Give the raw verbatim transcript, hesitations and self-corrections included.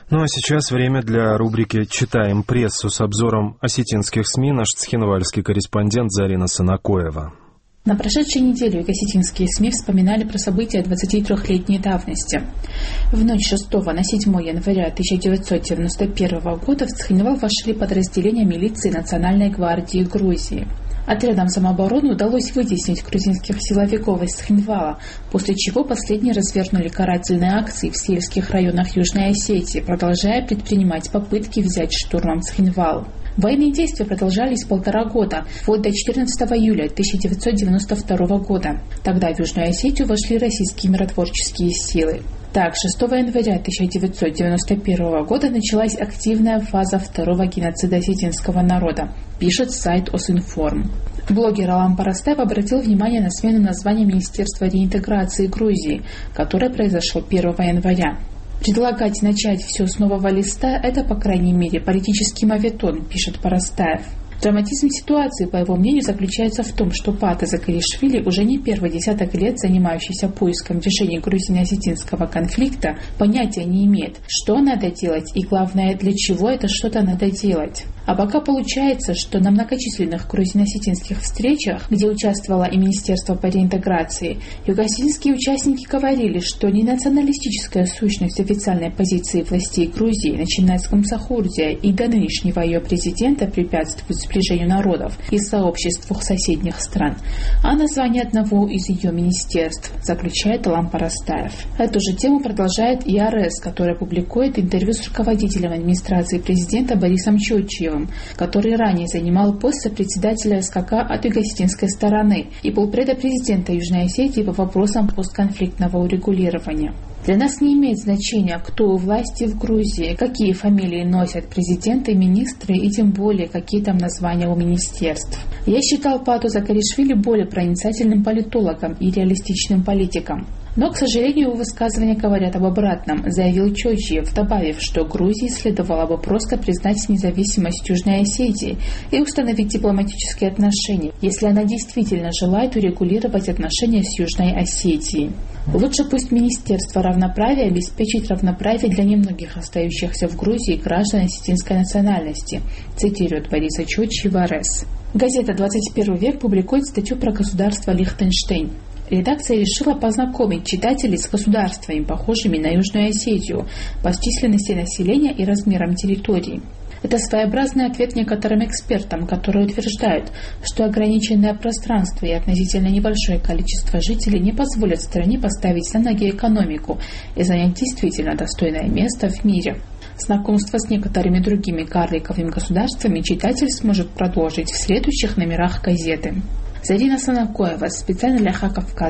Ну а сейчас время для рубрики «Читаем прессу» с обзором осетинских СМИ наш цхинвальский корреспондент Зарина Санакоева. На прошедшей неделе осетинские СМИ вспоминали про события двадцатитрёхлетней давности. В ночь шестого на седьмое января тысяча девятьсот девяносто первого года в Цхинвал вошли подразделения милиции Национальной гвардии Грузии. Отрядам самообороны удалось вытеснить грузинских силовиков из Цхинвала, после чего последние развернули карательные акции в сельских районах Южной Осетии, продолжая предпринимать попытки взять штурмом Цхинвал. Военные действия продолжались полтора года, вплоть до четырнадцатого июля тысяча девятьсот девяносто второго года. Тогда в Южную Осетию вошли российские миротворческие силы. Так, шестого января тысяча девятьсот девяносто первого года началась активная фаза второго геноцида осетинского народа, пишет сайт Осинформ. Блогер Алам Парастаев обратил внимание на смену названия Министерства реинтеграции Грузии, которое произошло первого января. Предлагать начать все с нового листа – это, по крайней мере, политический моветон, пишет Парастаев. Драматизм ситуации, по его мнению, заключается в том, что Пата Закаришвили, уже не первый десяток лет занимающийся поиском решения грузино-осетинского конфликта, понятия не имеет, что надо делать и, главное, для чего это что-то надо делать. А пока получается, что на многочисленных грузино-осетинских встречах, где участвовало и Министерство по реинтеграции, юго-осетинские участники говорили, что не националистическая сущность официальной позиции властей Грузии, начиная с Комсахурдия и до нынешнего ее президента, препятствует сближению народов и сообществ двух соседних стран, а название одного из ее министерств, заключает Алам Парастаев. Эту же тему продолжает и ар эс, который публикует интервью с руководителем администрации президента Борисом Чотчиевым, который ранее занимал пост сопредседателя эс ка ка от юго-осетинской стороны и был предпрезидента Южной Осетии по вопросам постконфликтного урегулирования. Для нас не имеет значения, кто у власти в Грузии, какие фамилии носят президенты и министры, и тем более, какие там названия у министерств. Я считал Пату Закаришвили более проницательным политологом и реалистичным политиком. Но, к сожалению, его высказывания говорят об обратном, заявил Чотчиев, добавив, что Грузии следовало бы просто признать независимость Южной Осетии и установить дипломатические отношения, если она действительно желает урегулировать отношения с Южной Осетией. Лучше пусть Министерство равноправия обеспечит равноправие для немногих остающихся в Грузии граждан осетинской национальности, цитирует Бориса Чотчиева ар эс. Газета «двадцать первый век» публикует статью про государство Лихтенштейн. Редакция решила познакомить читателей с государствами, похожими на Южную Осетию, по численности населения и размерам территории. Это своеобразный ответ некоторым экспертам, которые утверждают, что ограниченное пространство и относительно небольшое количество жителей не позволят стране поставить на ноги экономику и занять действительно достойное место в мире. Знакомство с некоторыми другими карликовыми государствами читатель сможет продолжить в следующих номерах газеты. Зарина Санакоева, специально для Хакавказа.